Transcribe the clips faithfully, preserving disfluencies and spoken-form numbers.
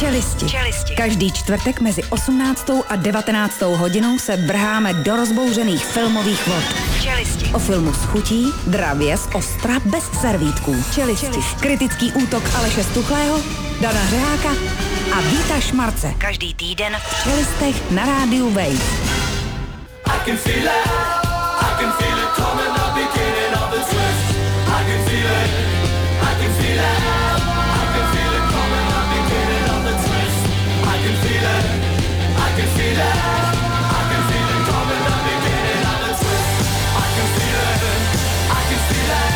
Čelisti. Čelisti. Každý čtvrtek mezi osmnáctou a devatenáctou hodinou se vrháme do rozbouřených filmových vod. Čelisti. O filmu s chutí, dravě z ostra, bez servítků. Čelisti. Čelisti. Kritický útok Aleše Stuchlého, Dana Řeháka a Víta Šmarce. Každý týden v Čelistech na rádiu Wave. I can feel it, I can feel it coming, the beginning of the twist. I can feel it, I can feel it, I can feel it coming, the beginning of the twist. I can feel it, I can feel it, I can feel it coming, the beginning of the twist. I can feel it, I can feel it,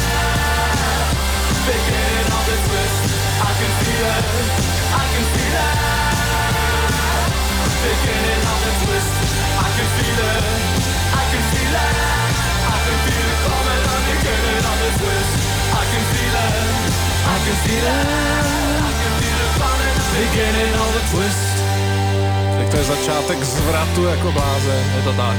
beginning of the twist. I can feel it, I can feel it, beginning of the twist. I can feel it, I can feel it, I can feel it coming, the beginning of the twist. I can feel it, I can feel it, I can feel it coming, the beginning of the twist. Tak to je začátek zvratu jako blázen, je to tak.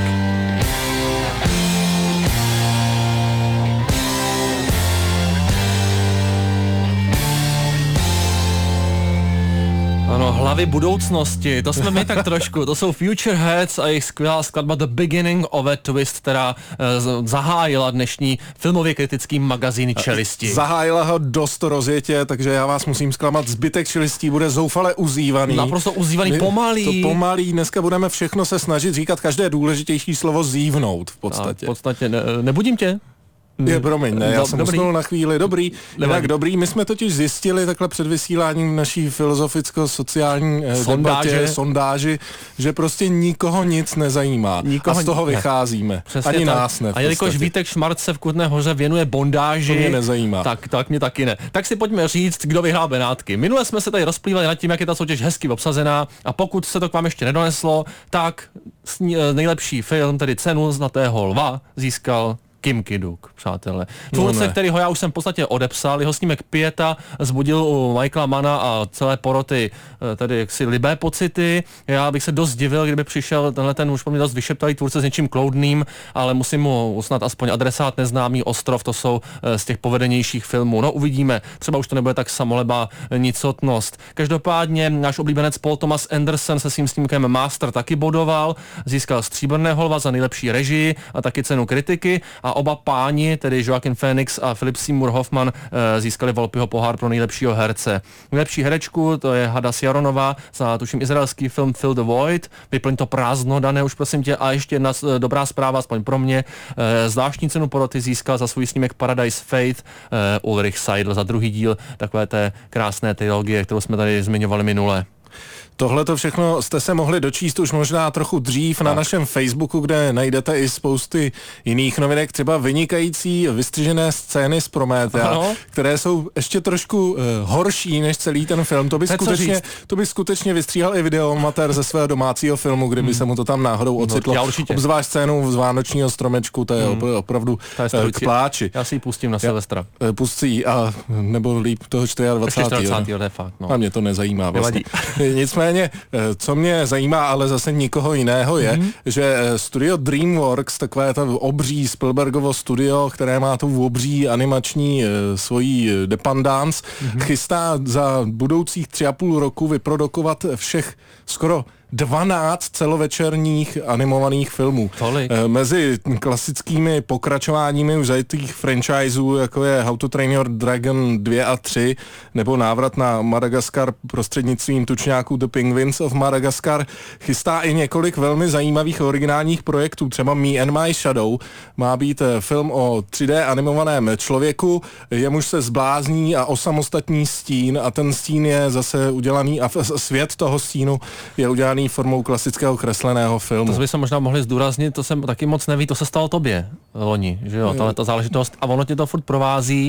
Ano, hlavy budoucnosti, to jsme my tak trošku, to jsou Future Heads a jejich skvělá skladba The Beginning of a Twist, která uh, zahájila dnešní filmově kritický magazín Čelisti. Zahájila ho dost rozjetě, takže já vás musím zklamat, zbytek Čelistí bude zoufale uzývaný. Naprosto uzývaný, my, pomalý. To pomalý, dneska budeme všechno se snažit říkat každé důležitější slovo zívnout v podstatě. A v podstatě, ne, nebudím tě? Je, promiň, ne, já Do, jsem dobrý. usnul na chvíli, dobrý, tak dobrý, my jsme totiž zjistili takhle před vysíláním naší filozoficko-sociální sondáže. debatě, sondáži, že prostě nikoho nic nezajímá nikoho a z toho ne. vycházíme, přesně ani tak. Nás ne. A jelikož Vítek Šmarc se v Kutné Hoře věnuje bondáži, to mě nezajímá. Tak, tak mě taky ne. Tak si pojďme říct, kdo vyhrál Benátky. Minule jsme se tady rozplývali nad tím, jak je ta soutěž hezky obsazená a pokud se to k vám ještě nedoneslo, tak nejlepší film, tedy cenu Zlatého lva, získal Kim Ki-duk, přátelé. Tvůrce, no kterýho já už jsem v podstatě odepsal, jeho snímek Pieta zbudil u Michaela Manna a celé poroty tady jaksi libé pocity. Já bych se dost divil, kdyby přišel tenhle ten už po mě dost vyšeptalý tvůrce s něčím kloudným, ale musím mu usnat aspoň Adresát neznámý ostrov, to jsou z těch povedenějších filmů. No uvidíme, třeba už to nebude tak samolebá nicotnost. Každopádně náš oblíbenec Paul Thomas Anderson se svým snímkem Master taky bodoval, získal Stříbrného lva za nejlepší režii a taky cenu kritiky. A oba páni, tedy Joaquin Phoenix a Philip Seymour Hoffman, získali Volpyho pohár pro nejlepšího herce. Nejlepší herečku, to je Hadass Jaronová za tuším izraelský film Fill the Void. Vyplň to prázdno, Dané, už prosím tě. A ještě jedna dobrá zpráva, aspoň pro mě. Zvláštní cenu poroty získal za svůj snímek Paradise Fate Ulrich Seidl za druhý díl takové té krásné trilogie, kterou jsme tady zmiňovali minule. Tohle to všechno jste se mohli dočíst už možná trochu dřív na našem Facebooku, kde najdete i spousty jiných novinek, třeba vynikající vystřižené scény z Prométea, ano. které jsou ještě trošku uh, horší než celý ten film. To by, skutečně, to by skutečně vystříhal i videomatér ze svého domácího filmu, kdyby hmm. se mu to tam náhodou ocitlo. No, obzvlášť scénu z Vánočního stromečku, to je hmm. opravdu uh, k pláči. Já si ji pustím na Silvestra. Uh, pustí, a nebo líp toho dvacátého čtvrtého No. A mě to nezajímá vlastně. Nicméně co mě zajímá, ale zase nikoho jiného je, mm-hmm. že studio DreamWorks, takové to obří Spielbergovo studio, které má tu obří animační svojí dependance, mm-hmm. chystá za budoucích tři a půl roku vyprodukovat všech skoro dvanáct celovečerních animovaných filmů. Tolik. Mezi klasickými pokračováními už zajetých franchiseů, jako je How to Train Your Dragon dva a tři, nebo návrat na Madagaskar prostřednictvím tučňáků The Penguins of Madagascar, chystá i několik velmi zajímavých originálních projektů. Třeba Me and My Shadow má být film o tři dé animovaném člověku, jemuž se zblázní a osamostatní stín a ten stín je zase udělaný a svět toho stínu je udělaný formou klasického kresleného filmu. To by se možná mohli zdůraznit, to jsem taky moc neví, to se stalo tobě loni, že jo, tahle ta záležitost a ono tě to furt provází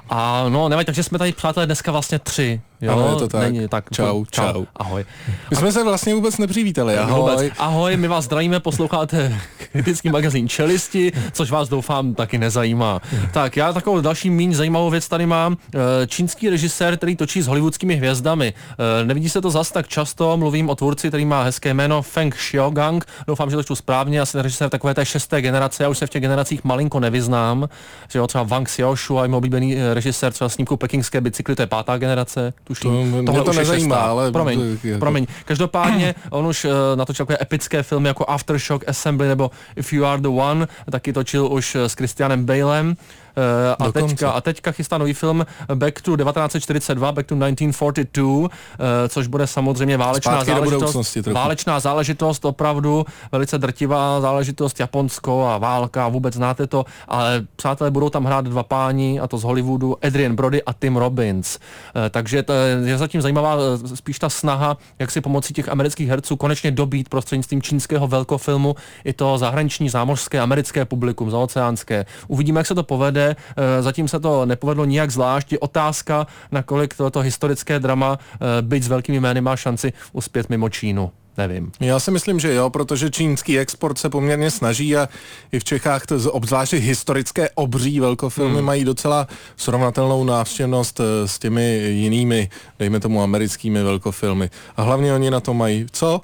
a no nevadí, takže jsme tady přátelé dneska vlastně tři. Jo, ano, je to tak. Není, tak čau, čau, čau. Ahoj. My jsme se vlastně vůbec nepřivítali. Ahoj. Vůbec. Ahoj, my vás zdravíme, posloucháte kritický magazín Čelisti, což vás doufám taky nezajímá. Tak já takovou další míň zajímavou věc tady mám. Čínský režisér, který točí s hollywoodskými hvězdami. Nevidí se to zas tak často, mluvím o tvůrci, který má hezké jméno Feng Xiaogang. Doufám, že to čtu správně, asi režisér takové té šesté generace, já už se v těch generacích malinko nevyznám. Že jo, třeba Wang Xiaoshu a jeho oblíbený režisér třeba snímku Pekingské bicykly, to je pátá generace, tuším. To, mě to nezajímá, ale... Promiň, jako... promiň. Každopádně on už uh, natočil takové epické filmy jako Aftershock, Assembly nebo If You Are The One, taky točil už s Christianem Balem. Uh, a, teďka, a teďka chystá nový film Back to devatenáct set čtyřicet dva, Back to devatenáct set čtyřicet dva, uh, což bude samozřejmě válečná záležitost. Válečná záležitost, opravdu velice drtivá záležitost, Japonsko a válka, a vůbec znáte to, ale přátelé, budou tam hrát dva páni, a to z Hollywoodu, Adrian Brody a Tim Robbins. Uh, takže to je zatím zajímavá spíš ta snaha, jak si pomocí těch amerických herců konečně dobít prostřednictvím čínského velkofilmu i to zahraniční zámořské americké publikum, zaoceánské. Uvidíme, jak se to povede. Zatím se to nepovedlo nijak zvlášť. Je otázka, nakolik toto historické drama, byť s velkými jmény, má šanci uspět mimo Čínu. Nevím. Já si myslím, že jo, protože čínský export se poměrně snaží a i v Čechách to obzvláště historické obří velkofilmy hmm. mají docela srovnatelnou návštěvnost s těmi jinými, dejme tomu americkými velkofilmy. A hlavně oni na to mají co?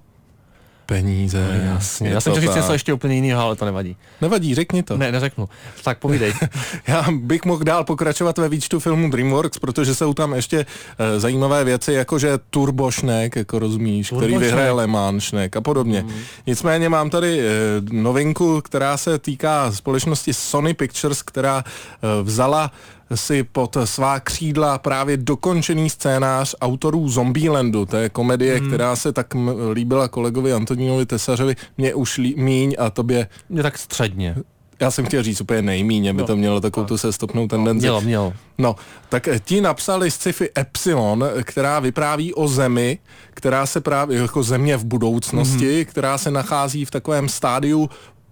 Peníze. No, jasně. Já jsem chtěl říct něco ještě úplně jiného, ale to nevadí. Nevadí, řekni to. Ne, neřeknu. Tak povídej. Já bych mohl dál pokračovat ve výčtu filmů DreamWorks, protože jsou tam ještě e, zajímavé věci, jakože Turbo Schneck, jako rozumíš, Turbo který vyhraje Le Mans Schneck a podobně. Mm. Nicméně mám tady e, novinku, která se týká společnosti Sony Pictures, která e, vzala si pod svá křídla právě dokončený scénář autorů Zombielandu. To je komedie, hmm. která se tak m- líbila kolegovi Antonínovi Tesařovi, mě už lí- míň a tobě... Mě tak středně. Já jsem chtěl říct úplně nejmíň, aby no. to mělo takovou tu sestupnou tendenci. Mělo, mělo. No, tak ti napsali sci-fi Epsilon, která vypráví o zemi, která se právě jako země v budoucnosti, hmm. která se nachází v takovém stádiu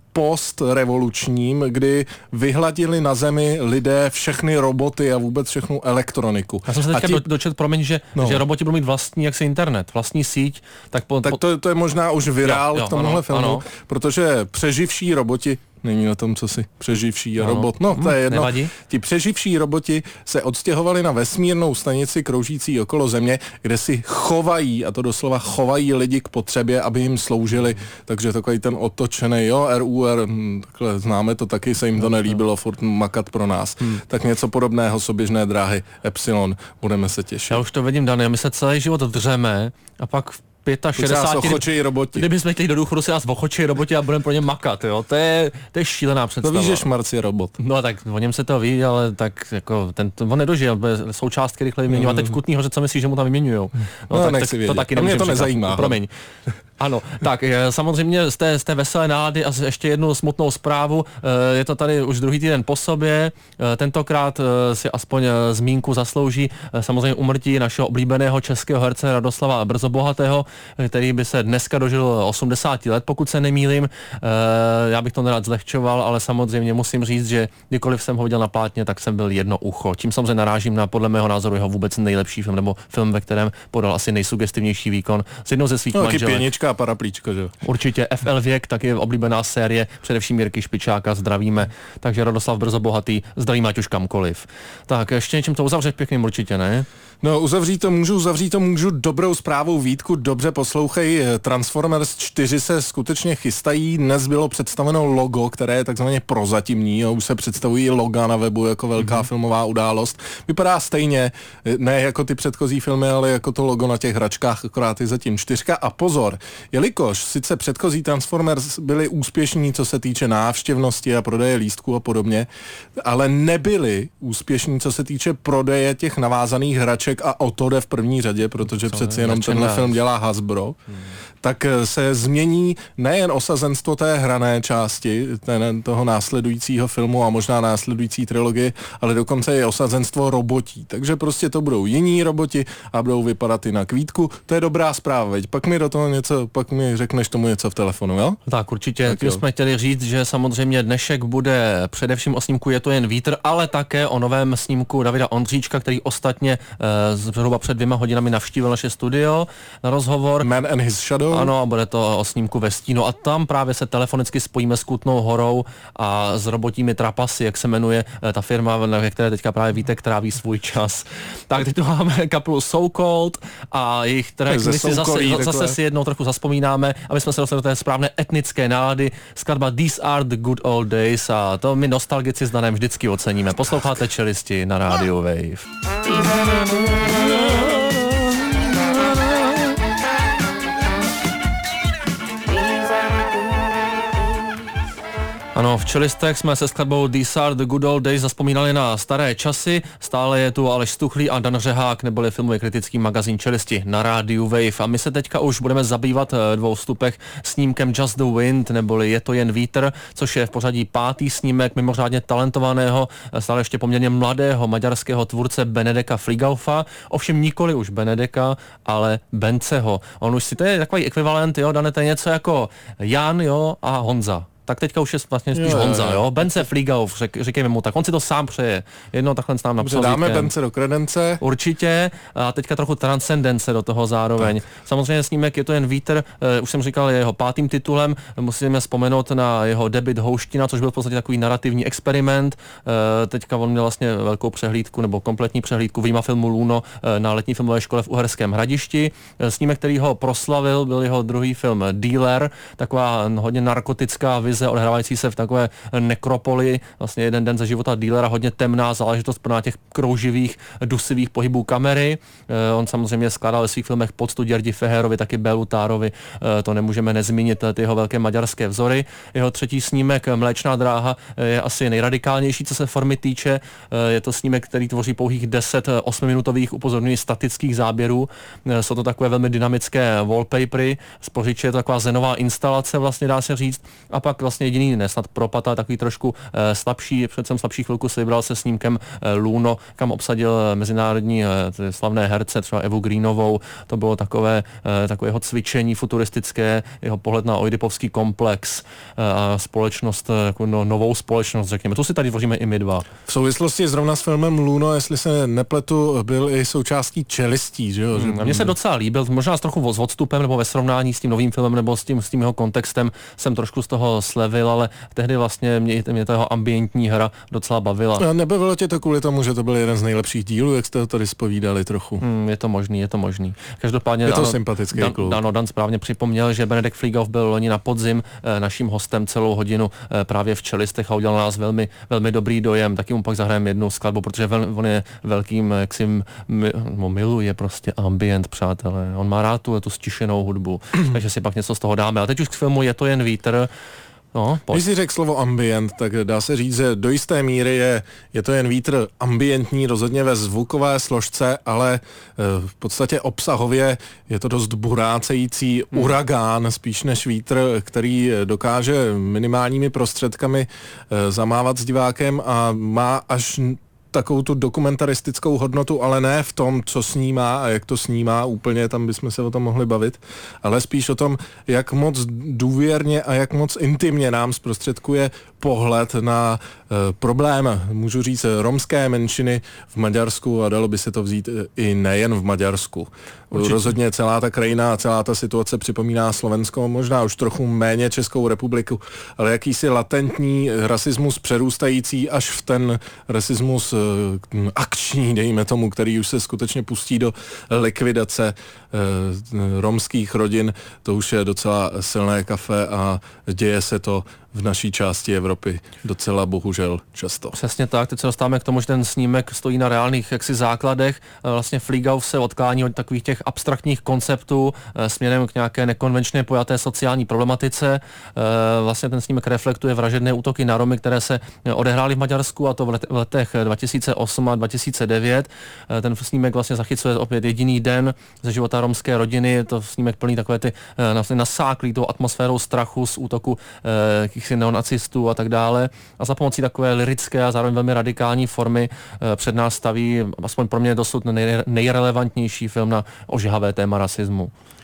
postrevolučním, kdy vyhladili na zemi lidé všechny roboty a vůbec všechnu elektroniku. Já jsem se teďka ti... dočet, promiň, že, no. že roboti budou mít vlastní jaksi internet, vlastní síť. Tak, po, tak po... to, to je možná už virál jo, jo, v tomhle ano, filmu, ano. Protože přeživší roboti není na tom, co si přeživší a ano. robot. No, to je jedno. Nevadí. Ti přeživší roboti se odstěhovali na vesmírnou stanici kroužící okolo Země, kde si chovají, a to doslova chovají lidi k potřebě, aby jim sloužili. Takže takový ten otočený, jo, R U R, takhle známe to taky, se jim to nelíbilo furt makat pro nás. Hmm. Tak něco podobného soběžné dráhy Epsilon. Budeme se těšit. Já už to vidím, Dany, my se celý život dřeme a pak v šedesát pět, kdyby jsme chtěli do důchodu, si nás ochočí roboti a budeme pro ně makat, jo. To je, to je šílená představa. To víš, že Šmarc je robot. No tak o něm se to ví, ale tak jako ten, on nedožil, součástky rychle vyměňují. A teď v Kutný Hoře, co myslíš, že mu tam vyměňujou? No, no tak, tak to taky nemůžeme. Mě to nezajímá. Promiň. Ano, tak samozřejmě z té, z té veselé nálady a ještě jednu smutnou zprávu. Je to tady už druhý týden po sobě. Tentokrát si aspoň zmínku zaslouží samozřejmě úmrtí našeho oblíbeného českého herce Radoslava Brzobohatého, který by se dneska dožil osmdesáti let, pokud se nemýlím. Já bych to nerad zlehčoval, ale samozřejmě musím říct, že kdykoliv jsem ho viděl na plátně, tak jsem byl jedno ucho. Tím samozřejmě narážím na podle mého názoru jeho vůbec nejlepší film, nebo film, ve kterém podal asi nejsugestivnější výkon s jednou ze svých no, manželek. A paraplíčko, že? Určitě F L Věk, tak je oblíbená série, především Jirky Špičáka, zdravíme. Takže Radoslav Brzobohatý, zdravíme ať už kamkoliv. Tak ještě něčím to uzavřet pěkným určitě, ne? No, uzavřít to můžu, uzavřít to můžu dobrou zprávou, Vítku, dobře poslouchej, Transformers čtyři se skutečně chystají, dnes bylo představeno logo, které je takzvaně prozatímní, a už se představují loga na webu jako velká mm-hmm. filmová událost. Vypadá stejně, ne jako ty předchozí filmy, ale jako to logo na těch hračkách, akorát je zatím čtyřka. A pozor, jelikož sice předchozí Transformers byli úspěšní, co se týče návštěvnosti a prodeje lístků a podobně, ale nebyli úspěšní, co se týče prodeje těch navázaných hraček, a o to jde v první řadě, protože co přeci jenom tenhle nás. film dělá Hasbro, hmm. tak se změní nejen osazenstvo té hrané části ten, toho následujícího filmu a možná následující trilogie, ale dokonce i osazenstvo robotí. Takže prostě to budou jiní roboti a budou vypadat jinak. Vítku, to je dobrá zpráva, veď? Pak mi do toho něco, pak mi řekneš tomu něco v telefonu, jo? Tak určitě, tak tím jsme chtěli říct, že samozřejmě dnešek bude především o snímku Je to jen vítr, ale také o novém snímku Davida Ondříčka, který ostatně zhruba před dvěma hodinami navštívil naše studio na rozhovor. Man and his Shadow. Ano, a bude to o snímku Ve stínu a tam právě se telefonicky spojíme s Kutnou Horou a s Robotími trapasy, jak se jmenuje ta firma, ve které teďka právě Vítek tráví svůj čas. Tak teď tu máme kapelu So Cold a jejich track, my si zase, zase si jednou trochu zaspomínáme, aby jsme se dostali do té správné etnické nálady. Skladba These Are the Good Old Days a to my nostalgici s Danem vždycky oceníme. Posloucháte Čelisti na rádiu Wave. Ano, v Čelistech jsme se skladbou These Are the Good Old Days zaspomínali na staré časy. Stále je tu Aleš Stuchlý a Dan Řehák, neboli filmový kritický magazín Čelisti na rádiu Wave. A my se teďka už budeme zabývat dvou vstupech snímkem Just the Wind, neboli Je to jen vítr, což je v pořadí pátý snímek mimořádně talentovaného, stále ještě poměrně mladého maďarského tvůrce Benedeka Fligaufa. Ovšem nikoli už Benedeka, ale Benceho. On už si, to je takový ekvivalent, jo, Dane, to je něco jako Jan, jo, a Honza. Tak teďka už je vlastně spíš jo, Honza, jo. jo? Bence Fligauf, řek, říkejme mu tak. On si to sám přeje. Jedno takhle nám napsal. Dáme Bence do kredence. Určitě. A teďka trochu transcendence do toho zároveň. Tak. Samozřejmě snímek Je to jen vítr, uh, už jsem říkal, je jeho pátým titulem. Musíme vzpomenout na jeho debut Houština, což byl v podstatě takový narrativní experiment. Uh, teďka on měl vlastně velkou přehlídku nebo kompletní přehlídku vyjma filmu Luno uh, na letní filmové škole v Uherském Hradišti. Uh, snímek, který ho proslavil, byl jeho druhý film Dealer, taková hodně narkotická vize odhrávající se v takové nekropoli, vlastně jeden den ze života dealera, hodně temná záležitost plná těch krouživých, dusivých pohybů kamery. E, on samozřejmě skládal ve svých filmech poctu Děrdi Fehérovi, taky Bélu Tárovi, e, to nemůžeme nezmínit, ty jeho velké maďarské vzory. Jeho třetí snímek Mléčná dráha je asi nejradikálnější, co se formy týče. E, je to snímek, který tvoří pouhých deset osmiminutových upozornění statických záběrů. E, jsou to takové velmi dynamické wallpapery, spořiče je to taková zenová instalace, vlastně dá se říct. A pak vlastně jediný, ne snad propad, ale takový trošku e, slabší, přece slabší chvilku se vybral se snímkem e, Luno, kam obsadil mezinárodní e, slavné herce, třeba Evu Greenovou. To bylo takové, e, takové jeho cvičení futuristické, jeho pohled na oidipovský komplex e, a společnost, jako no, novou společnost, řekněme. To si tady tvoříme i my dva. V souvislosti zrovna s filmem Luno, jestli se nepletu, byl i součástí Čelistí, že jo? Hmm, a mně se docela líbil, možná s trochu s odstupem, nebo ve srovnání s tím novým filmem, nebo s tím, s tím jeho kontextem jsem trošku z toho slevil, ale tehdy vlastně mě, mě ta jeho ambientní hra docela bavila. A nebavilo tě to kvůli tomu, že to byl jeden z nejlepších dílů, jak jste to tady zpovídali trochu? Hmm, je to možný, je to možný. Každopádně je to ano, sympatický Dan, klub. Ano, Dan správně připomněl, že Benedek Fligauf byl loni na podzim eh, naším hostem celou hodinu eh, právě v Čelistech a udělal na nás velmi, velmi dobrý dojem. Taky mu pak zahrajeme jednu skladbu, protože vel, on je velkým, jak si mi, no, miluje prostě ambient, přátelé. On má rád tu, tu stišenou hudbu, takže si pak něco z toho dáme. A teď už k filmu Je to jen vítr. No, když si řekl slovo ambient, tak dá se říct, že do jisté míry je, je to jen vítr ambientní, rozhodně ve zvukové složce, ale e, v podstatě obsahově je to dost burácející hmm. uragán, spíš než vítr, který dokáže minimálními prostředkami e, zamávat s divákem a má až takovou tu dokumentaristickou hodnotu, ale ne v tom, co snímá a jak to snímá úplně, tam bychom se o tom mohli bavit, ale spíš o tom, jak moc důvěrně a jak moc intimně nám zprostředkuje pohled na e, problém, můžu říct, romské menšiny v Maďarsku a dalo by se to vzít i nejen v Maďarsku. Určitě. Rozhodně celá ta krajina a celá ta situace připomíná Slovensko, možná už trochu méně Českou republiku, ale jakýsi latentní rasismus přerůstající až v ten rasismus e, akční, dejme tomu, který už se skutečně pustí do likvidace e, romských rodin, to už je docela silné kafe a děje se to v naší části Evropy docela bohužel často. Přesně tak, teď se dostáváme k tomu, že ten snímek stojí na reálných jaksi základech. Vlastně Fligauf se odklání od takových těch abstraktních konceptů směrem k nějaké nekonvenčně pojaté sociální problematice. Vlastně ten snímek reflektuje vražedné útoky na Romy, které se odehrály v Maďarsku, a to v letech dva tisíce osm a dva tisíce devět. Ten snímek vlastně zachycuje opět jediný den ze života romské rodiny. Je to snímek plný takové ty nasáklý tou atmosférou strachu z útoku jakýchsi neonacistů a tak dále. A za pomocí takové lirické a zároveň velmi radikální formy před nás staví, aspoň pro mě dosud nej, nejrelevantnější film na ožehavé téma rasismu.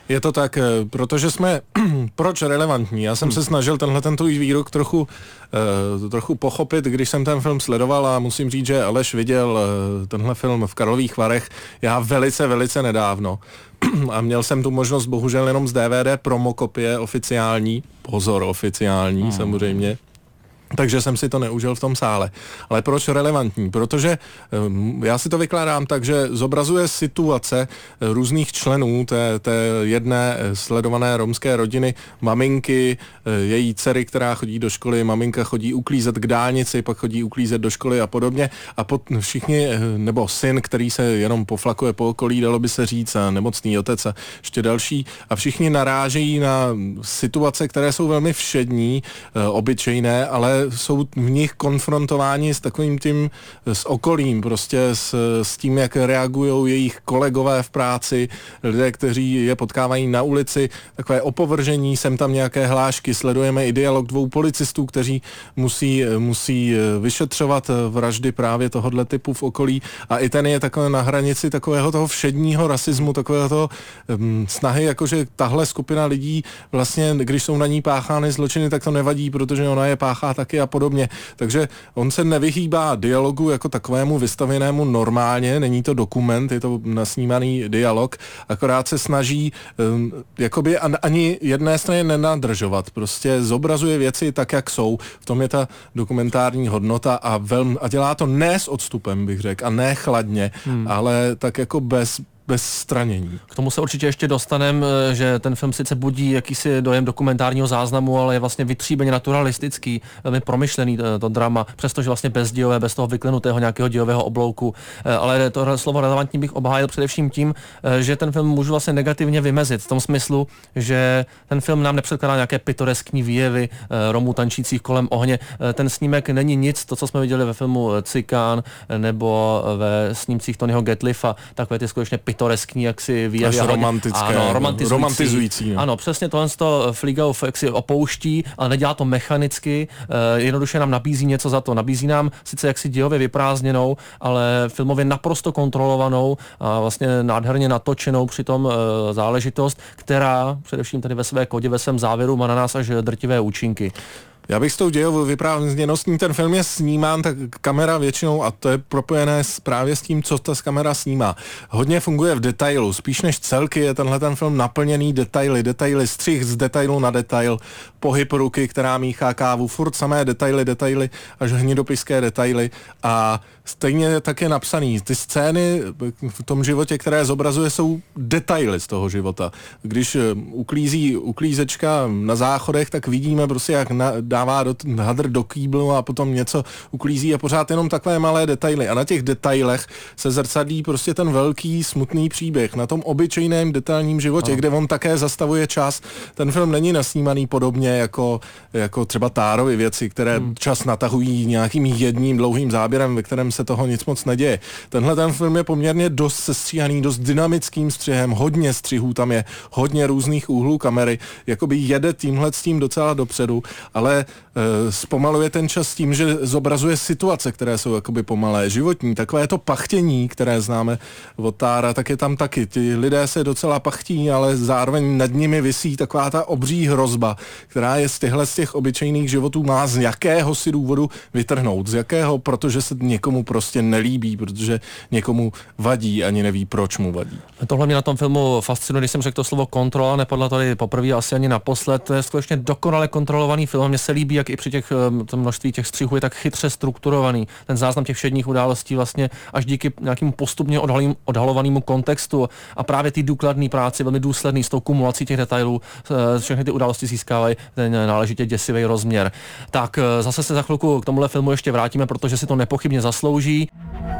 Je to tak, protože jsme, proč relevantní? Já jsem hmm. se snažil tenhle ten tvůj výrok trochu, uh, trochu pochopit, když jsem ten film sledoval a musím říct, že Aleš viděl uh, tenhle film v Karlových Varech já velice, velice nedávno. A měl jsem tu možnost bohužel jenom z D V D promokopie oficiální, pozor oficiální hmm. samozřejmě, takže jsem si to neužil v tom sále. Ale proč relevantní? Protože um, já si to vykládám tak, že zobrazuje situace různých členů té, té jedné sledované romské rodiny, maminky, její dcery, která chodí do školy, maminka chodí uklízet k dálnici, pak chodí uklízet do školy a podobně. A pot, všichni, nebo syn, který se jenom poflakuje po okolí, dalo by se říct, a nemocný otec a ještě další. A všichni narážejí na situace, které jsou velmi všední, obyčejné, ale jsou v nich konfrontováni s takovým tím, s okolím, prostě s, s tím, jak reagují jejich kolegové v práci, lidé, kteří je potkávají na ulici, takové opovržení, sem tam nějaké hlášky, sledujeme i dialog dvou policistů, kteří musí, musí vyšetřovat vraždy právě tohohle typu v okolí a i ten je takové na hranici takového toho všedního rasismu, takového toho um, snahy, jakože tahle skupina lidí vlastně, když jsou na ní páchány zločiny, tak to nevadí, protože ona je páchá taky a podobně. Takže on se nevyhýbá dialogu jako takovému vystavěnému normálně, není to dokument, je to nasnímaný dialog, akorát se snaží um, jakoby ani jedné straně nenadržovat, prostě zobrazuje věci tak, jak jsou. V tom je ta dokumentární hodnota a, velmi, a dělá to ne s odstupem, bych řekl, a ne chladně, hmm. ale tak jako bez bez stranění. K tomu se určitě ještě dostanem, že ten film sice budí jakýsi dojem dokumentárního záznamu, ale je vlastně vytříbeně naturalistický, velmi promyšlený to, to drama, přestože vlastně bezdějové, bez toho vyklenutého nějakého dějového oblouku. Ale to slovo relevantní bych obhájil především tím, že ten film můžu vlastně negativně vymezit v tom smyslu, že ten film nám nepředkládá nějaké pitoreskní výjevy Romů tančících kolem ohně. Ten snímek není nic, to, co jsme viděli ve filmu Cikán nebo ve snímcích Tonyho Gatliffa, takové ty skutečně pitoreskní, jak si výjevy. Až romantické, ano, romantizující. romantizující no. Ano, přesně tohle to Flieghoff jak si opouští, ale nedělá to mechanicky, eh, jednoduše nám nabízí něco za to. Nabízí nám sice jaksi dějově vyprázdněnou, ale filmově naprosto kontrolovanou a vlastně nádherně natočenou přitom eh, záležitost, která především tady ve své kodě, ve svém závěru má na nás až drtivé účinky. Já bych s tou dějovou vyprávěností, ten film je snímán, tak kamera většinou, a to je propojené s, právě s tím, co ta kamera snímá. Hodně funguje v detailu, spíš než celky je tenhle ten film naplněný detaily, detaily, střih z detailu na detail, pohyb ruky, která míchá kávu, furt samé detaily, detaily, až hnidopiské detaily a stejně tak je napsaný. Ty scény v tom životě, které zobrazuje, jsou detaily z toho života. Když uklízí uklízečka na záchodech, tak vidíme prostě, jak na, dává do, hadr do kýblu a potom něco uklízí a pořád jenom takové malé detaily. A na těch detailech se zrcadlí prostě ten velký smutný příběh. Na tom obyčejném detailním životě, no. kde on také zastavuje čas. Ten film není nasnímaný podobně jako, jako třeba Tárovy věci, které hmm. čas natahují nějakým jedním dlouhým záběrem, ve kterém se toho nic moc neděje. Tenhle ten film je poměrně dost sestříhaný, dost dynamickým střihem, hodně střihů tam je, hodně různých úhlů kamery, jakoby jede tímhle s tím docela dopředu, ale e, zpomaluje ten čas tím, že zobrazuje situace, které jsou jakoby pomalé, životní, takové to pachtění, které známe od Tára, tak je tam taky. Ti lidé se docela pachtí, ale zároveň nad nimi visí taková ta obří hrozba, která je z těchhle z těch obyčejných životů má z jakého si důvodu vytrhnout, z jakého, protože se někomu prostě nelíbí, protože někomu vadí, ani neví, proč mu vadí. Tohle mě na tom filmu fascinuje, když jsem řekl to slovo kontrola, nepadla tady poprvé asi ani naposled. To je skutečně dokonale kontrolovaný film. Mně se líbí, jak i při těch množství těch střihů je tak chytře strukturovaný. Ten záznam těch všedních událostí vlastně až díky nějakému postupně odhalým, odhalovanému kontextu a právě ty důkladné práci, velmi důsledný s tou kumulací těch detailů, všechny ty události získávají ten náležitě děsivý rozměr. Tak zase se za chvilku k tomuhle filmu ještě vrátíme, protože si to nepochybně zaslouží.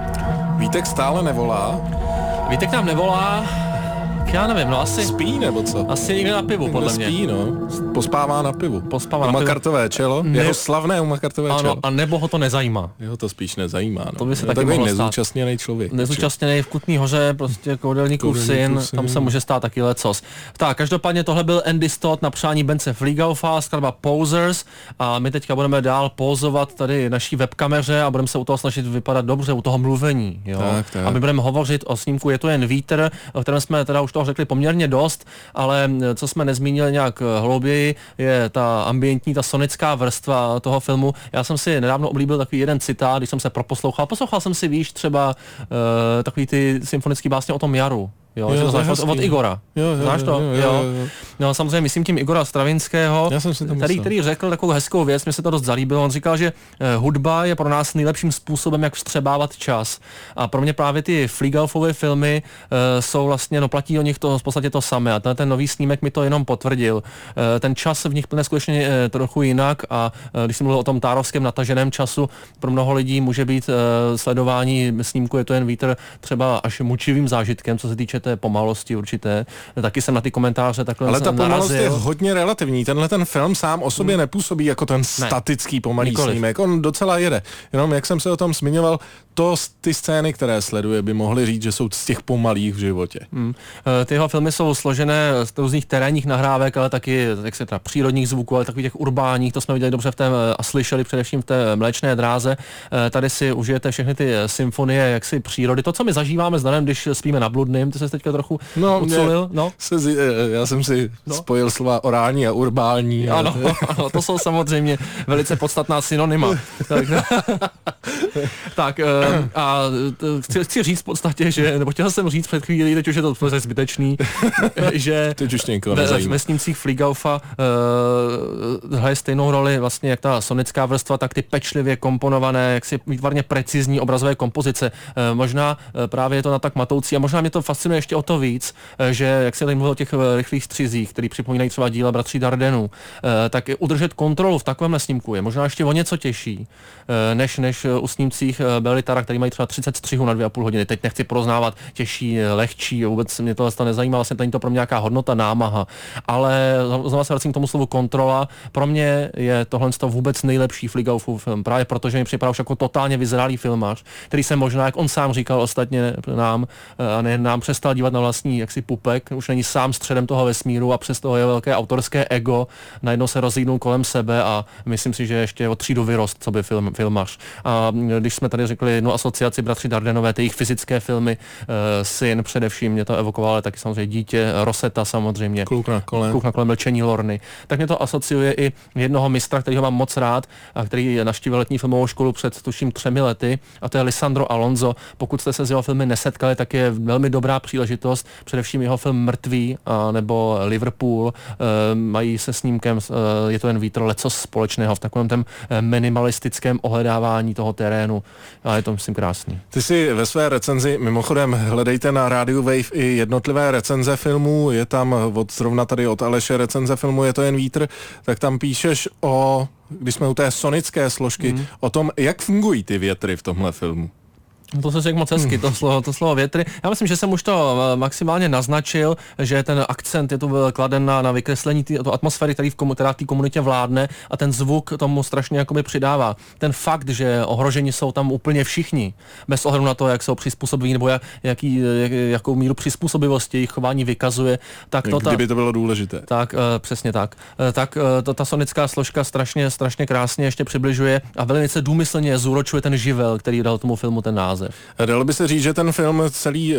Vítek stále nevolá? Vítek nám nevolá, já nevím, no asi... Spí nebo co? Asi někde na pivu, podle mě. Spí, no. Pospává na pivu. Pospává na Makartové čelo? Ne... Jeho slavné Makartové čelo. Ano, a nebo ho to nezajímá. Jeho to spíš nezajímá, no. To by se no, taky mohlo stát. Nezúčastněný člověk. Nezúčastněný v Kutný Hoře, prostě koudelníkův syn, tam se může stát taky lecos. Tak, každopádně tohle byl Andy Stott na přání Bence Flieghauffa, skladba Posers, a my teďka budeme dál pózovat tady naší webkameře a budeme se u toho snažit vypadat dobře, u toho mluvení, jo. Tak, tak. A my budeme hovořit o snímku Je to jen vítr, o kterém jsme teda už toho řekli poměrně dost, ale co jsme nezmínili nějak hlouběji, je ta ambientní, ta sonická vrstva toho filmu. Já jsem si nedávno oblíbil takový jeden citát, když jsem se proposlouchal. Poslouchal jsem si, víš, třeba uh, takový ty symfonický básně o tom jaru. Jo, jo, to od, od Igora. Jo, jo, Znáš to? Jo, jo, jo, jo. No samozřejmě myslím tím Igora Stravinského, který, který řekl takovou hezkou věc, mně se to dost zalíbilo. On říkal, že eh, hudba je pro nás nejlepším způsobem, jak vstřebávat čas. A pro mě právě ty Fliegauffovy filmy eh, jsou vlastně, no platí o nich to v podstatě to samé. A ten, ten nový snímek mi to jenom potvrdil. Eh, ten čas v nich plyne skutečně eh, trochu jinak a eh, když jsem mluvil o tom tárovském nataženém času, pro mnoho lidí může být eh, sledování snímku Je to jen vítr třeba až mučivým zážitkem, co se týče té pomalosti určité. Taky jsem na ty komentáře takhle Ale ta narazil. pomalost je hodně relativní. Tenhle ten film sám o sobě hmm. nepůsobí jako ten statický pomalý Nikoliv. snímek. On docela jede. Jenom jak jsem se o tom zmiňoval, to ty scény, které sleduje, by mohly říct, že jsou z těch pomalých v životě. Hmm. Ty jeho filmy jsou složené z různých terénních nahrávek, ale taky jak se teda, přírodních zvuků, ale takových těch urbánních, to jsme viděli dobře v té a slyšeli především v té Mléčné dráze. Tady si užijete všechny ty symfonie, jaksi přírody. To, co my zažíváme s Danem, když spíme na Bludným, ty se teďka trochu no, uculil. No. Se, já jsem si no. spojil slova orální a urbální. Ano, ano, to jsou samozřejmě velice podstatná synonyma. tak, tak a chci, chci říct v podstatě, že, nebo chtěl jsem říct před chvílí, teď už je to zbytečný, že teď už ve, ve snímcích Fliegaufa uh, hraje stejnou roli vlastně jak ta sonická vrstva, tak ty pečlivě komponované, jaksi výtvarně precizní obrazové kompozice. Uh, možná uh, právě je to na tak matoucí a možná mě to fascinuje ještě o to víc, uh, že jak se tady mluvil o těch uh, rychlých střizích, který připomínají třeba díla bratří Dardenů, uh, tak udržet kontrolu v takovémhle snímku je možná ještě o něco těžší, uh, než, než u snímcích uh, Belitara, který mají třeba třicet střihů na dvě a půl hodiny. Teď nechci poroznávat těžší, lehčí, vůbec mě to nezajímá, vlastně není to pro mě nějaká hodnota, námaha, ale znovu se vracím k tomu slovu kontrola. Pro mě je tohle vůbec nejlepší Fliegauffův film, právě protože mi připadá už jako totálně vyzrálý filmař, který se možná, jak on sám říkal ostatně nám, a ne nám přestal dívat na vlastní jaksi pupek, už není sám středem toho vesmíru a přes toho je velké autorské ego, najednou se rozjídnul kolem sebe a myslím si, že ještě o třídu vyrost, co by film, filmař. A když jsme tady řekli jednu asociaci bratři Dardenové, ty jejich fyzické filmy, Syn především, mě to evokovalo, ale taky samozřejmě Dítě, Rosetta samozřejmě. Kluk na kolem. Kluk na kolem, Mlčení Lorny. Tak mě to asociuje i jednoho mistra, kterýho mám moc rád a který navštívil letní filmovou školu před tuším třemi lety, a to je Lisandro Alonso. Pokud jste se s jeho filmy nesetkali, tak je velmi dobrá příležitost, především jeho film Mrtví a nebo Liverpool, e, mají se snímkem e, Je to jen vítr lecos společného v takovém tom minimalistickém ohledávání toho terénu a je to myslím krásný. Ty si ve své recenzi, mimochodem hledejte na Radio Wave i jednotlivé recenze filmů, je tam od zrovna tady od Aleše recenze filmu Je to jen vítr, tak tam píšeš o, když jsme u té sonické složky, mm. o tom, jak fungují ty větry v tomhle filmu. To se řekl moc hezky, to slovo, to slovo větry. Já myslím, že jsem už to maximálně naznačil, že ten akcent je tu kladen na, na vykreslení té atmosféry, který v komu, teda té komunitě vládne a ten zvuk tomu strašně jakoby přidává. Ten fakt, že ohroženi jsou tam úplně všichni, bez ohledu na to, jak jsou přizpůsobiví nebo jak, jaký, jak, jakou míru přizpůsobivosti jejich chování vykazuje, tak to ta, kdyby to bylo důležité. Tak, uh, přesně tak. Uh, tak uh, to, ta sonická složka strašně, strašně krásně ještě přibližuje a velice důmyslně zúročuje ten živel, který dal tomu filmu ten název. Dalo by se říct, že ten film celý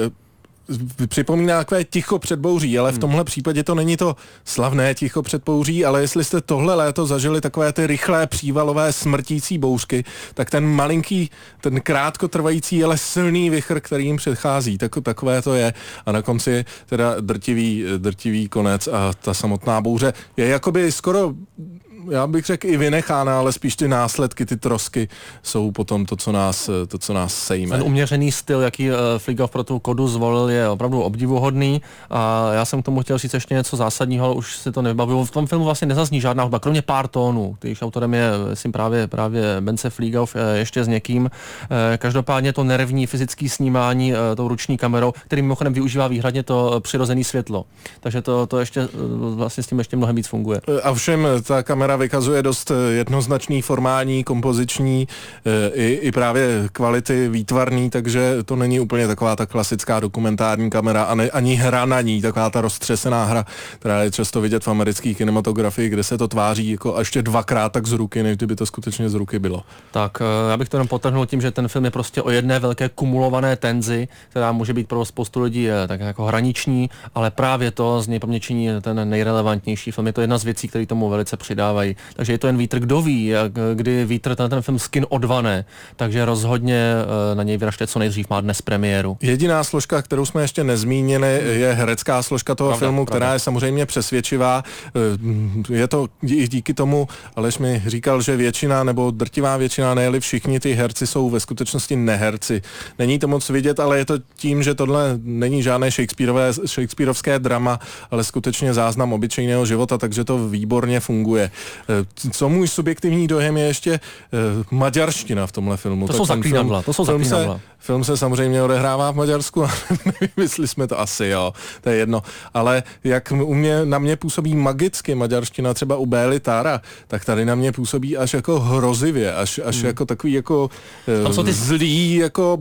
připomíná takové ticho před bouří, ale v tomhle případě to není to slavné ticho před bouří, ale jestli jste tohle léto zažili takové ty rychlé přívalové smrtící bouřky, tak ten malinký, ten krátkotrvající, ale silný vichr, který jim předchází, tak, takové to je. A na konci teda drtivý, drtivý konec a ta samotná bouře je jakoby skoro, já bych řekl i vynechána, ale spíš ty následky, ty trosky jsou potom to, co nás, to, co nás sejme. Ten uměřený styl, jaký uh, Fliegauff pro tu kodu zvolil, je opravdu obdivuhodný a já jsem k tomu chtěl říct ještě něco zásadního, ale už si to nevybavuju. V tom filmu vlastně nezazní žádná hudba, kromě pár tónů, kterých autorem je, myslím, právě, právě Bence Fliegauff ještě s někým. Každopádně to nervní fyzické snímání tou ruční kamerou, který mimochodem využívá výhradně to přirozené světlo. Takže to, to ještě vlastně s tím ještě mnohem víc funguje. A všem ta kamera kamera vykazuje dost jednoznačný, formální, kompoziční i, i právě kvality výtvarný, takže to není úplně taková ta klasická dokumentární kamera a ne, ani hra na ní, taková ta roztřesená hra, která je často vidět v americké kinematografii, kde se to tváří jako a ještě dvakrát tak z ruky, než kdyby to skutečně z ruky bylo. Tak já bych to jenom podtrhnul tím, že ten film je prostě o jedné velké kumulované tenzi, která může být pro spoustu lidí tak jako hraniční, ale právě to z něj pro mě činí ten nejrelevantnější film. Je to jedna z věcí, které tomu velice přidávají. Takže je to jen vítr, kdo ví, jak, kdy vítr ten, ten film Skin odvane, takže rozhodně na něj vyražte co nejdřív, má dnes premiéru. Jediná složka, kterou jsme ještě nezmínili, je herecká složka toho pravda, filmu, pravda. která je samozřejmě přesvědčivá. Je to i díky tomu, Aleš mi říkal, že většina nebo drtivá většina, ne-li všichni ty herci jsou ve skutečnosti neherci. Není to moc vidět, ale je to tím, že tohle není žádné Shakespeareové, Shakespeareovské drama, ale skutečně záznam obyčejného života, takže to výborně funguje. Co můj subjektivní dojem je ještě maďarština v tomhle filmu. To tak jsou zaklínadla, to jsou zaklínadla. Film se samozřejmě odehrává v Maďarsku, ale nevymysleli jsme to asi, jo, to je jedno. Ale jak u mě, na mě působí magicky maďarština, třeba u Bély Tára, tak tady na mě působí až jako hrozivě, až, až hmm. jako takový jako ty... zlý, jako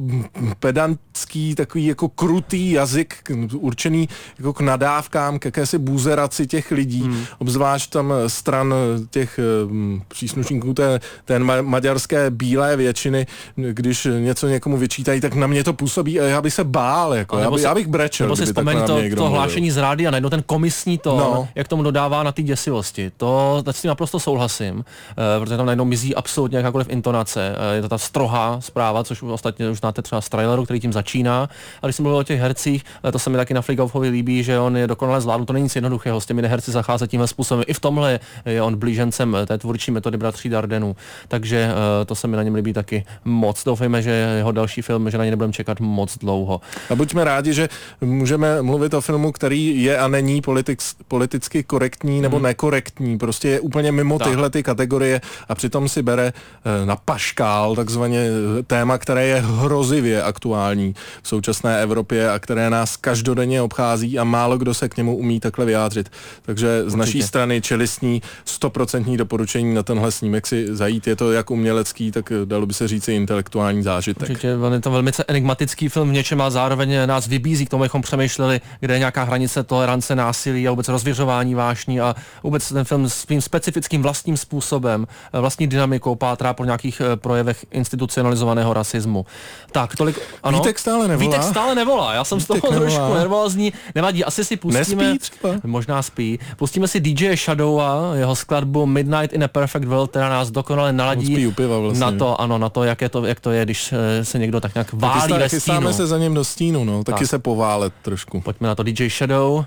pedantský, takový jako krutý jazyk, určený jako k nadávkám, k jakési buzeraci těch lidí, hmm. obzvlášť tam stran těch um, příslušníků té, té maďarské bílé většiny, když něco někomu vyčítá, tak na mě to působí a já bych se bál, jako, já, by, se, já bych brečel. Nebo si vzpomeň to, to hlášení z rádia, najednou ten komisní tón, no. jak tomu dodává na ty děsivosti. To s tím naprosto souhlasím, uh, protože tam najednou mizí absolutně jakákoliv intonace. Uh, je to ta strohá zpráva, což ostatně už znáte třeba z traileru, který tím začíná. A když jsem mluvil o těch hercích, uh, to se mi taky na Flieghofovi líbí, že on je dokonale zvládl, to není nic jednoduchého, s těmi herci zacházet tímhle způsobem. I v tomhle je on blížencem té tvůrčí metody bratří Dardenů. Takže uh, to se mi na něm líbí taky moc. Doufejme, že jeho další film, že na ně nebudeme čekat moc dlouho. A buďme rádi, že můžeme mluvit o filmu, který je a není politik, politicky korektní nebo hmm. nekorektní. Prostě je úplně mimo tak. tyhle ty kategorie a přitom si bere na paškál takzvaně téma, které je hrozivě aktuální v současné Evropě a které nás každodenně obchází a málo kdo se k němu umí takhle vyjádřit. Takže z naší strany čelistní stoprocentní doporučení na tenhle snímek si zajít. Je to jak umělecký, tak dalo by se říct i intelektuální zážitek. Určitě, je to velmi enigmatický film v něčem a zároveň nás vybízí k tomu, abychom přemýšleli, kde je nějaká hranice tolerance, násilí a vůbec rozvěřování vášní a vůbec ten film svým specifickým vlastním způsobem, vlastní dynamikou pátrá po nějakých projevech institucionalizovaného rasismu. Tak, tolik, ano. Vítek stále nevolá. Vítek stále nevolá, já jsem Vítek z toho nevolá. trošku nervózní, nevadí, asi si pustíme. Nespí třeba? Možná spí. Pustíme si D J Shadowa, jeho skladbu Midnight in a Perfect World, která nás dokonale naladí vlastně. na to, ano, na to, jak je to, jak to je, když se někdo tak nějak válí ve stínu. Chystáme se za něm do stínu, no, taky tak. se poválet trošku. Pojďme na to, D J Shadow.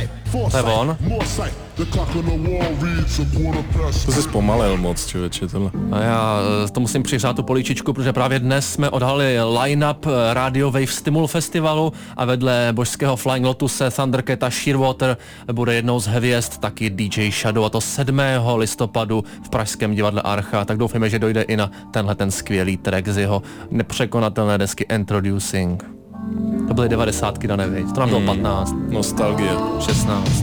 To je on. To jsi zpomalil moc, člověče, tohle. A já to musím přihřát tu políčičku, protože právě dnes jsme odhalili line-up Radio Wave Stimul Festivalu a vedle božského Flying Lotuse, Thundercata, Shearwater bude jednou z hvězd taky D J Shadow, a to sedmého listopadu v pražském divadle Archa. Tak doufejme, že dojde i na tenhle ten skvělý track z jeho nepřekonatelné desky Introducing. To byly devadesátky, dané, viď? To nám bylo hmm. patnáct. Nostalgie. šestnáct.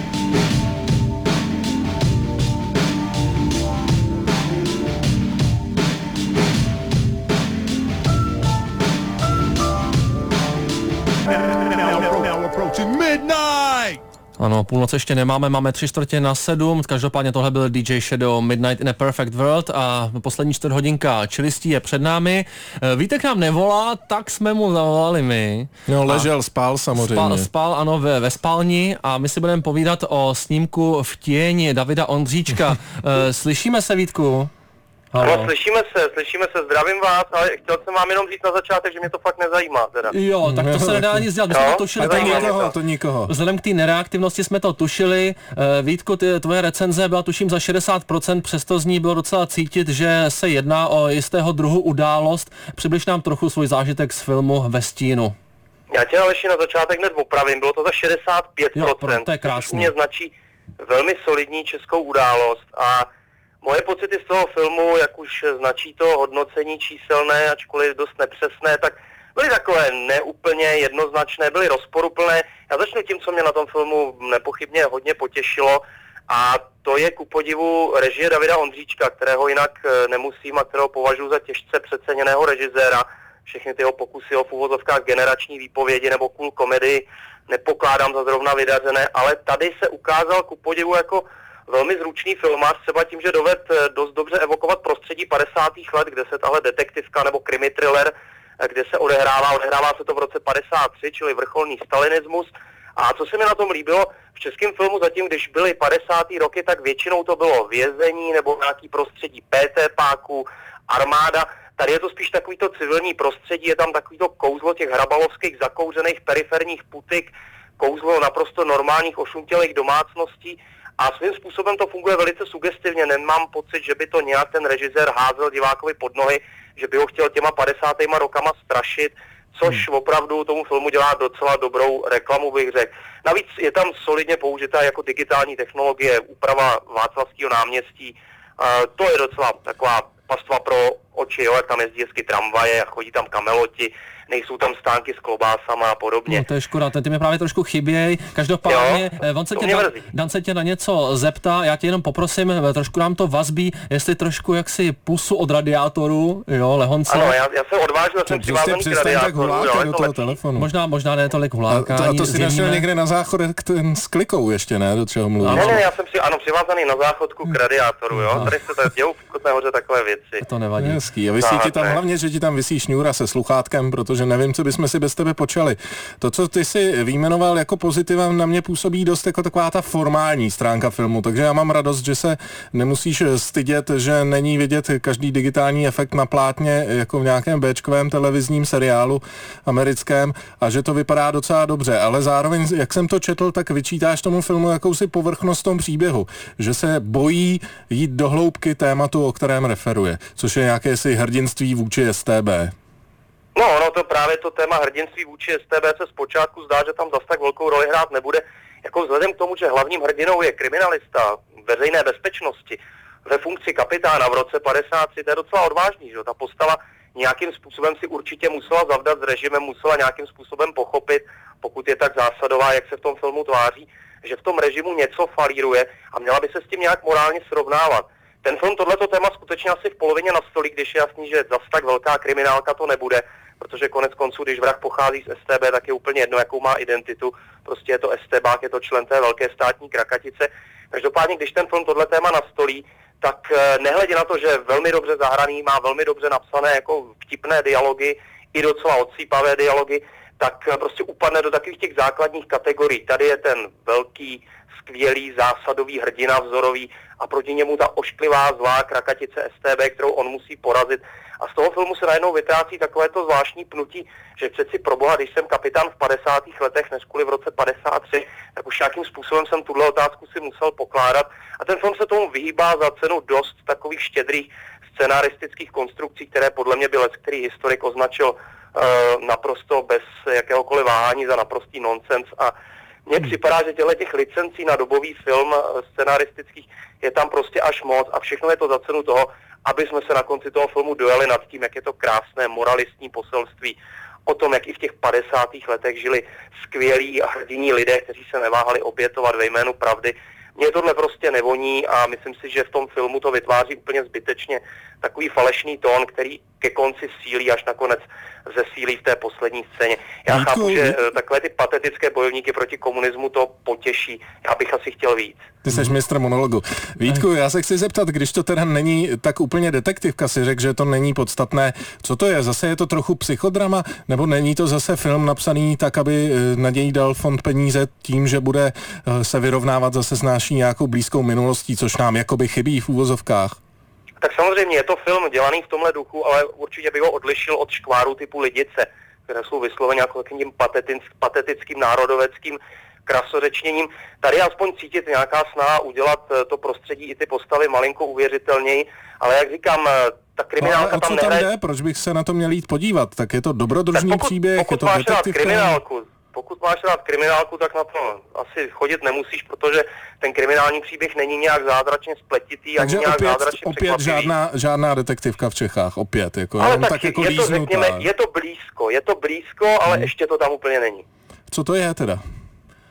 Ano, půlnoc ještě nemáme, máme tři čtvrtě na sedm, každopádně tohle byl D J Shadow Midnight in a Perfect World a poslední čtvrt hodinka čelistí je před námi. Vítek nám nevolá, tak jsme mu zavolali my. No, ležel, spál samozřejmě. Spál, spál ano, ve, ve spálni a my si budeme povídat o snímku Vtěň Davida Ondříčka. Slyšíme se, Vítku? Halo. No, slyšíme se, slyšíme se, zdravím vás, ale chtěl jsem vám jenom říct na začátek, že mě to fakt nezajímá teda. Jo, tak to se nedá nic dělat, my no, jsme to tušili. To nikoho, to nikoho. Vzhledem k té nereaktivnosti jsme to tušili. Vítku, ty, tvoje recenze byla tuším za šedesát procent, přesto z ní bylo docela cítit, že se jedná o jistého druhu událost. Přibliž nám trochu svůj zážitek z filmu Ve stínu. Já tě ale ještě na začátek hned opravím, bylo to za šedesát pět procent, jo, to je krásný. Mě značí velmi solidní českou událost a moje pocity z toho filmu, jak už značí to hodnocení číselné, ačkoliv dost nepřesné, tak byly takové neúplně jednoznačné, byly rozporuplné. Já začnu tím, co mě na tom filmu nepochybně hodně potěšilo, A to je ku podivu režie Davida Ondříčka, kterého jinak nemusím a kterého považuji za těžce přeceněného režiséra. Všechny ty jeho pokusy o v uvozovkách generační výpovědi nebo cool komedii nepokládám za zrovna vydařené, ale tady se ukázal ku podivu jako velmi zručný filmář, třeba tím, že doved dost dobře evokovat prostředí padesátých let, kde se tahle detektivka nebo krimi thriller, kde se odehrává, odehrává se to v roce padesát tři, čili vrcholný stalinismus. A co se mi na tom líbilo, v českém filmu zatím, když byly padesátá roky, tak většinou to bylo vězení nebo nějaký prostředí pé té páků, armáda. Tady je to spíš takovýto civilní prostředí, je tam takovýto kouzlo těch hrabalovských zakouřených periferních putik, kouzlo naprosto normálních ošuntělých domácností a svým způsobem to funguje velice sugestivně. Nemám pocit, že by to nějak ten režisér házel divákovi pod nohy, že by ho chtěl těma padesátýma rokama strašit, což opravdu tomu filmu dělá docela dobrou reklamu, bych řekl. Navíc je tam solidně použitá jako digitální technologie, úprava Václavského náměstí. Uh, to je docela taková pastva pro oči, jo, jak tam jezdí hezky tramvaje a chodí tam kameloti, nejsou tam stánky s klobásama a podobně. No, to je škoda, ty mi právě trošku chyběj. Každopádně, jo, on se tě Dan, Dan se tě na něco zeptá, já tě jenom poprosím, trošku nám to vazbí, jestli trošku jaksi pusu od radiátoru, jo, Lehonce. Ano, já, já jsem odvážil, jsem přivázaný k radiátoru, jo, do toho telefonu. Možná, možná ne tolik hulákání. A to, a to si našel někde na záchodek ten s klikou ještě, ne, do čeho mluvíš? Ne, ne, já jsem si, ano, přivázaný na záchodku k radiátoru, jo, tady se tady dějou v Kutné Hoře takové věci. To nevadí. Hezký. A vysí ti tam hlavně, že ti tam visí šňůra se sluchátkem, protože nevím, co bychom si bez tebe počali. To, co ty si vyjmenoval jako pozitiva, na mě působí dost jako taková ta formální stránka filmu, takže já mám radost, že se nemusíš stydět, že není vidět každý digitální efekt na plátně jako v nějakém béčkovém televizním seriálu americkém a že to vypadá docela dobře, ale zároveň, jak jsem to četl, tak vyčítáš tomu filmu jakousi povrchnost v tom příběhu, že se bojí jít do hloubky tématu, o kterém referuje, což je nějaké si hrdinství vůči es té bé. No, no to právě to téma hrdinství vůči es té bé se zpočátku zdá, že tam zas tak velkou roli hrát nebude. Jako vzhledem k tomu, že hlavním hrdinou je kriminalista veřejné bezpečnosti ve funkci kapitána v roce padesát tři, to je docela odvážný, že ta postava nějakým způsobem si určitě musela zavdat s režimem, musela nějakým způsobem pochopit, pokud je tak zásadová, jak se v tom filmu tváří, že v tom režimu něco falíruje a měla by se s tím nějak morálně srovnávat. Ten film tohleto téma skutečně asi v polovině nastolí, když je jasný, že zas tak velká kriminálka to nebude, protože konec konců, když vrah pochází z es té bé, tak je úplně jedno, jakou má identitu. Prostě je to estébák, je to člen té velké státní krakatice. Každopádně, když ten film tohle téma nastolí, tak nehledě na to, že je velmi dobře zahraný, má velmi dobře napsané jako vtipné dialogy, i docela odsýpavé dialogy, tak prostě upadne do takových těch základních kategorií. Tady je ten velký, skvělý, zásadový hrdina vzorový a proti němu ta ošklivá, zlá krakatice es té bé, kterou on musí porazit. A z toho filmu se najednou vytrácí takovéto zvláštní pnutí, že přeci pro boha, když jsem kapitán v padesátých letech, než kvůli v roce padesát tři, tak už nějakým způsobem jsem tuhle otázku si musel pokládat. A ten film se tomu vyhýbá za cenu dost takových štědrých scenaristických konstrukcí, které podle mě by leckterý historik označil uh, naprosto bez jakéhokoliv váhání za naprostý nonsens. A mně připadá, že těchto těch licencí na dobový film scenaristických je tam prostě až moc a všechno je to za cenu toho, aby jsme se na konci toho filmu dojeli nad tím, jak je to krásné moralistní poselství o tom, jak i v těch padesátých letech žili skvělí a hrdiní lidé, kteří se neváhali obětovat ve jménu pravdy. Mně tohle prostě nevoní a myslím si, že v tom filmu to vytváří úplně zbytečně takový falešný tón, který ke konci sílí, až nakonec zesílí v té poslední scéně. Já Vítku, chápu, že takové ty patetické bojovníky proti komunismu to potěší. Já bych asi chtěl víc. Ty seš mistr monologu. Vítku, já se chci zeptat, když to teda není tak úplně detektivka, si řekl, že to není podstatné. Co to je? Zase je to trochu psychodrama? Nebo není to zase film napsaný tak, aby na něj dal fond peníze tím, že bude se vyrovnávat zase s naší nějakou blízkou minulostí, což nám jakoby chybí v úvozovkách? Tak samozřejmě je to film dělaný v tomhle duchu, ale určitě bych ho odlišil od škváru typu Lidice, které jsou vysloveně jako takovým patetickým národoveckým krasořečněním. Tady je aspoň cítit nějaká snaha udělat to prostředí i ty postavy malinko uvěřitelněji, ale jak říkám, ta kriminálka no, tam tam nehraje... jde? Proč bych se na to měl jít podívat? Tak je to dobrodružný pokud, příběh, pokud je to máš rád detektivka? kriminálku, pokud máš rád kriminálku, tak na to asi chodit nemusíš, protože ten kriminální příběh není nějak zázračně spletitý, takže ani nějak opět, zázračně opět žádná, žádná detektivka v Čechách, opět. Jako, ale tak, tak jako je, to, řekněme, je to blízko, je to blízko, ale hmm. ještě to tam úplně není. Co to je teda?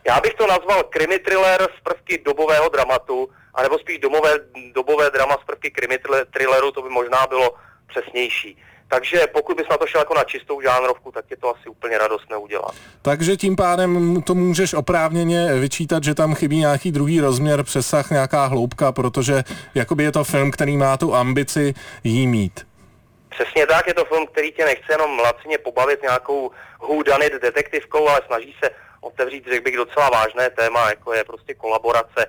Já bych to nazval krimi thriller z prvky dobového dramatu, anebo spíš domové, dobové drama z prvky krimi thrilleru, to by možná bylo přesnější. Takže pokud bys na to šel jako na čistou žánrovku, tak tě to asi úplně radost neudělá. Takže tím pádem to můžeš oprávněně vyčítat, že tam chybí nějaký druhý rozměr, přesah, nějaká hloubka, protože jakoby je to film, který má tu ambici jí mít. Přesně tak, je to film, který tě nechce jenom lacině pobavit nějakou whodunit detektivkou, ale snaží se otevřít, řekl bych, docela vážné téma, jako je prostě kolaborace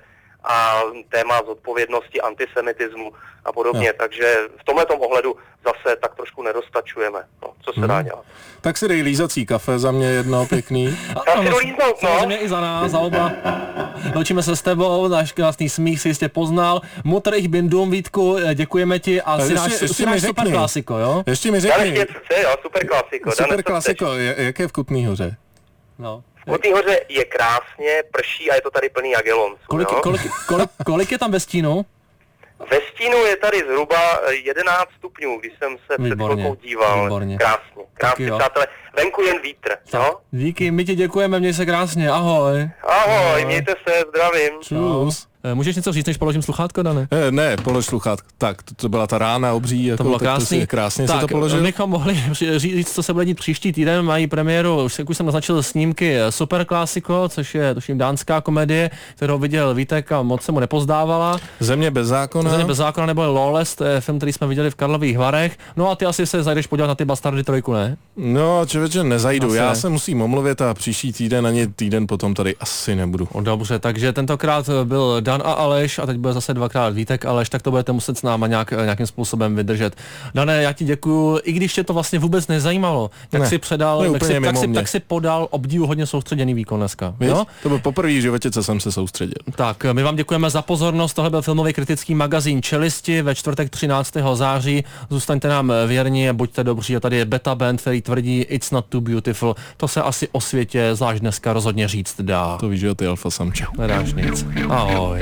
a téma zodpovědnosti, antisemitismu a podobně. No. Takže v tomhletom ohledu zase tak trošku nedostačujeme. No, co se hmm. dá dělat. Tak si dej lízací kafe za mě jedno pěkný. Já si jdu líznout, no. Samozřejmě i za nás, za oba. Loučíme se s tebou, náš krásný smích si jistě poznal. Mutter ich bin dumm, Vítku, děkujeme ti a si náš, si náš super klasiko, jo? Ještě mi řekni. Ještě, jo, super klasiko. Super klasiko, jak je v Kutný Hoře? No. V Kutný Hoře je krásně, prší a je to tady plný Jagellonců. Kolik, kolik, kolik, kolik je tam ve stínu? Ve stínu je tady zhruba jedenáct stupňů, když jsem se výborně, před chvilkou díval. Výborně. Krásně, krásně, přátelé. Venku jen vítr, no? Díky, my ti děkujeme, měj se krásně, ahoj. Ahoj, ahoj. Mějte se, zdravím. Čus. Můžeš něco říct, než položím sluchátko, Dane? Ne, ne polož sluchátko. Tak, to, to byla ta rána obří. Jako, to bylo krásný. To krásně tak, se to položil. bychom mohli říct, co se bude dít příští týden. Mají premiéru, už, už jsem naznačil snímky Super Klasiko, což je tuším dánská komedie, kterou viděl Vítek a moc se mu nepozdávala. Země bez zákona. Země bez zákona nebo Lawless, to je film, který jsme viděli v Karlových Varech. No a ty asi se zajdeš podívat na ty Bastardy trojku, ne? No, člověče, nezajdu. Asi. Já se musím omluvit a příští týden ani týden potom tady asi nebudu. O, dobře, takže tentokrát byl Dan a Aleš a teď bude zase dvakrát Vítek Aleš, tak to budete muset s náma nějak, nějakým způsobem vydržet. Dane, já ti děkuju, i když tě to vlastně vůbec nezajímalo, tak ne, si předal, tak si, tak, si, tak si podal obdivu hodně soustředěný výkon dneska. Jo? To byl poprvé v životě, co jsem se soustředil. Tak, my vám děkujeme za pozornost, tohle byl filmový kritický magazín Čelisti ve čtvrtek třináctého září. Zůstaňte nám věrni, buďte dobří a tady je Beta Band, který tvrdí It's not too beautiful. To se asi o světě zvlášť dneska rozhodně říct dá. To víš, že ty alfa samče. Nedáš nic. Ahoj.